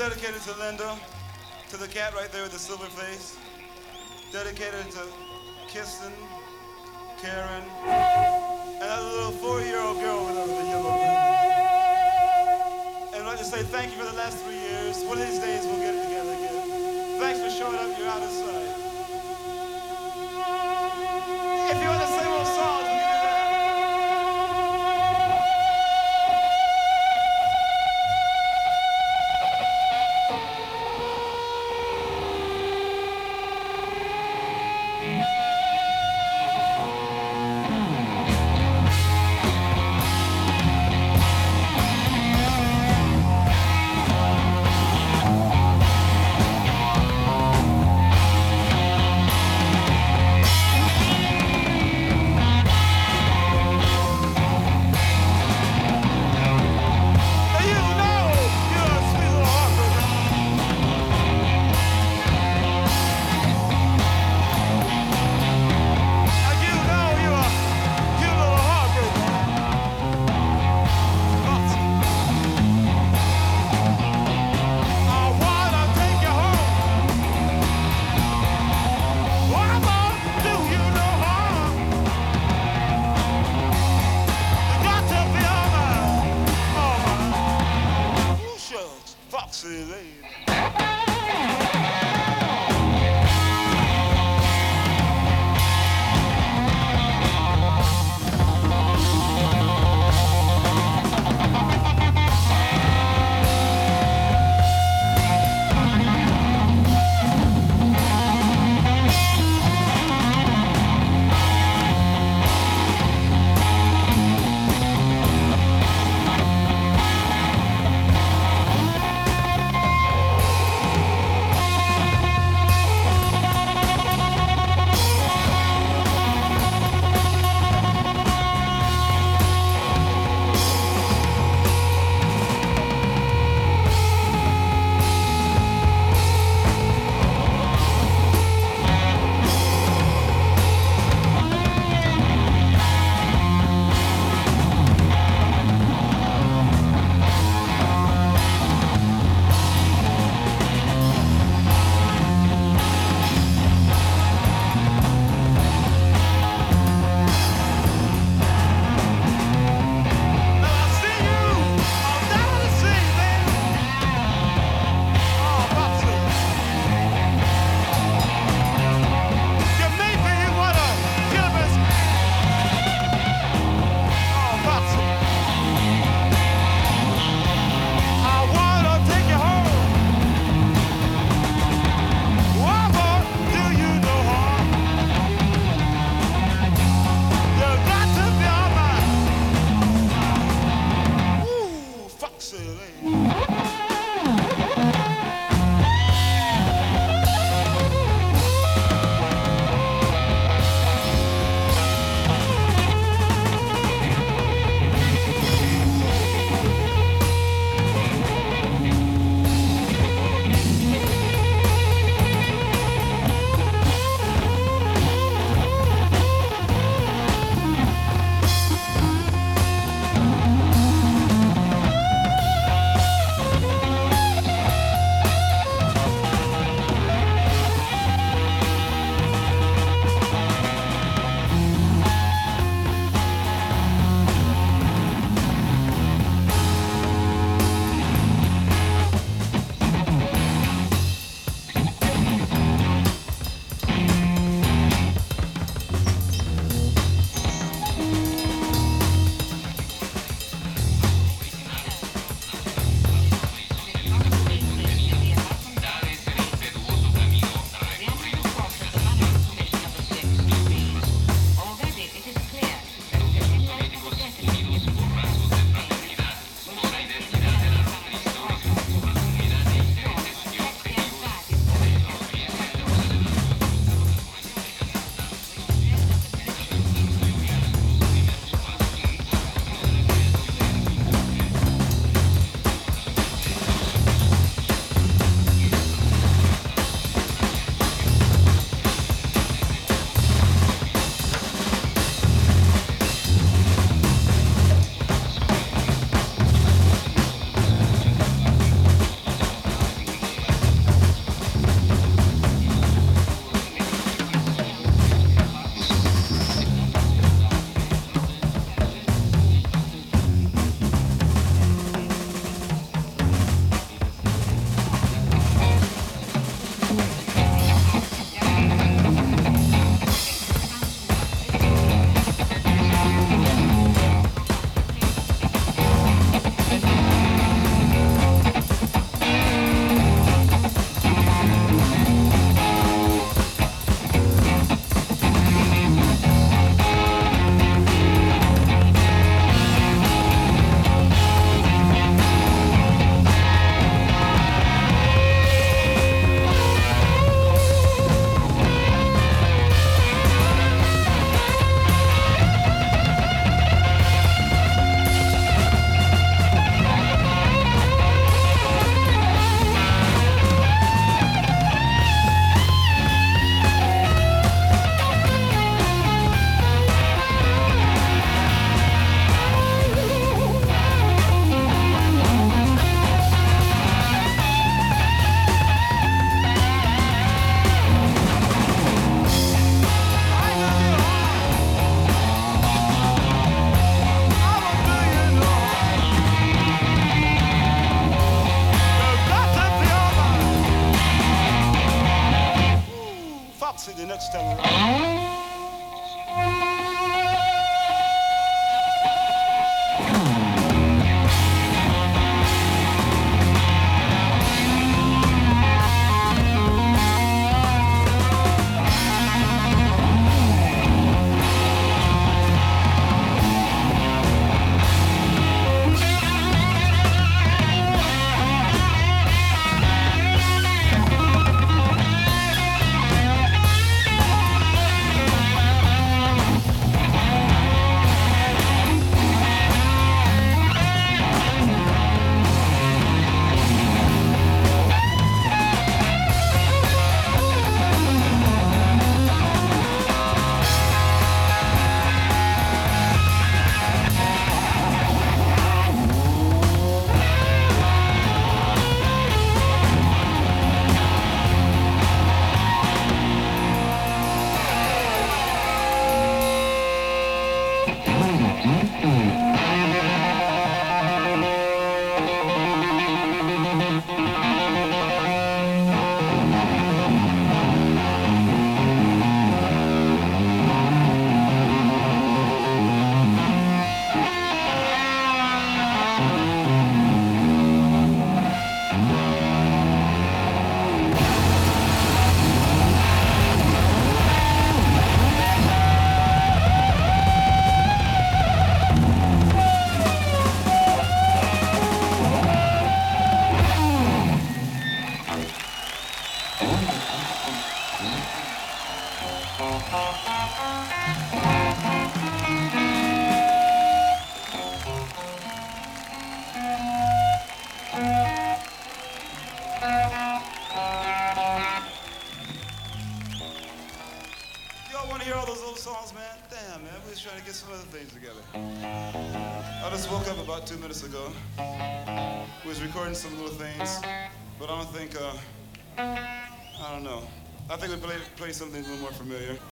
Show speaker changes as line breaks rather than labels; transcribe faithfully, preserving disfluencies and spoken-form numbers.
dedicated to Linda, to the cat right there with the silver face. Dedicated to Kirsten, Karen, and that little four-year-old girl over there with the yellow ribbon. And I'd like to say thank you for the last three years. One of these days we'll get it together again. Thanks for showing up. You're out of sight. If you want to sing more songs, we can do that. old songs, man? Damn, man, we was trying to get some other things together. I just woke up about two minutes ago. We was recording some little things, but I don't think, uh, I don't know. I think we play, play something a little more familiar.